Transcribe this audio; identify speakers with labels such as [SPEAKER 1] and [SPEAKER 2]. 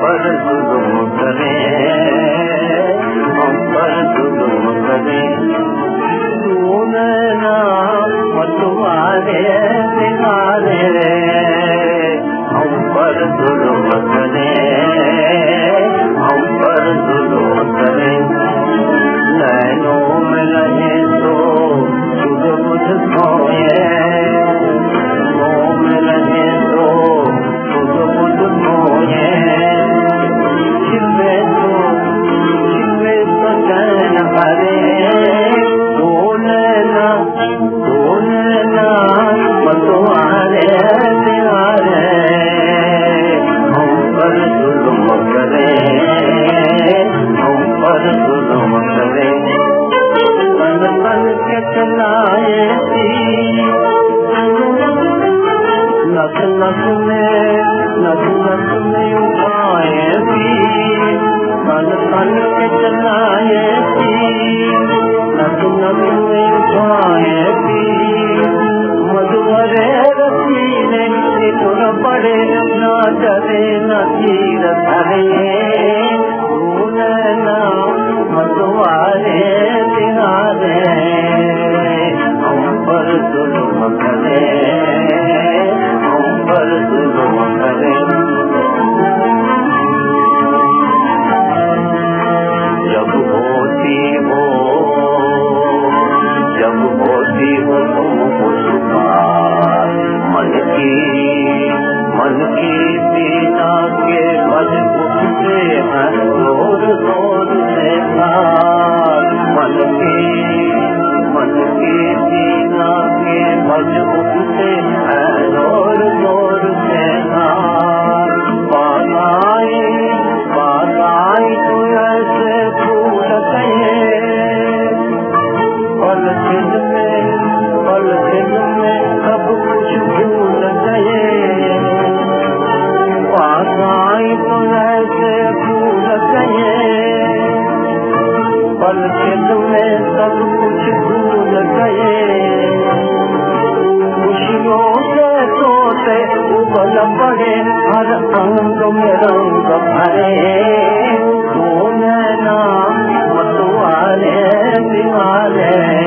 [SPEAKER 1] पर जुल्म करे, हम पर जुल्म करे। तूने ना मतवारे निकाले, हम पर जुल्म करे, हम पर जुल्म करे। नैनों में लगे तो सुध बुध खोए, नैनों में लगे तो सुध बुध खोए। छिपे तो चैन भरे, बोले ना मतवारे निहारे, हम पर जुल्म करे, हम पर जुल्म करे। तन तन के चलाए नस नस में उठाए भी, तन तन के चलाए नस नस में उठाए भी। मधुरे रसीने तुर पड़े, ना डरे न तीर धरे, भूले ना मतवारे निहारे, हम पर जुल्म करे, हम पर जुल्म करे। जब होती हो तुमको सुधार, मन की पीड़ा के बज उठते हैं जोर जोर से तार। मन की पीड़ा के बज उठते हैं जोर जोर से तार। बात आई तो ऐसे भूल गए, पल दिन में सब कुछ भूल गए। बात आई तो ऐसे भूल गए, पल में सब कुछ भूल गए। खुशियों से सोते उबल पड़े, हर अंग में रंग भरे, वो नैना मतवारे निहारे,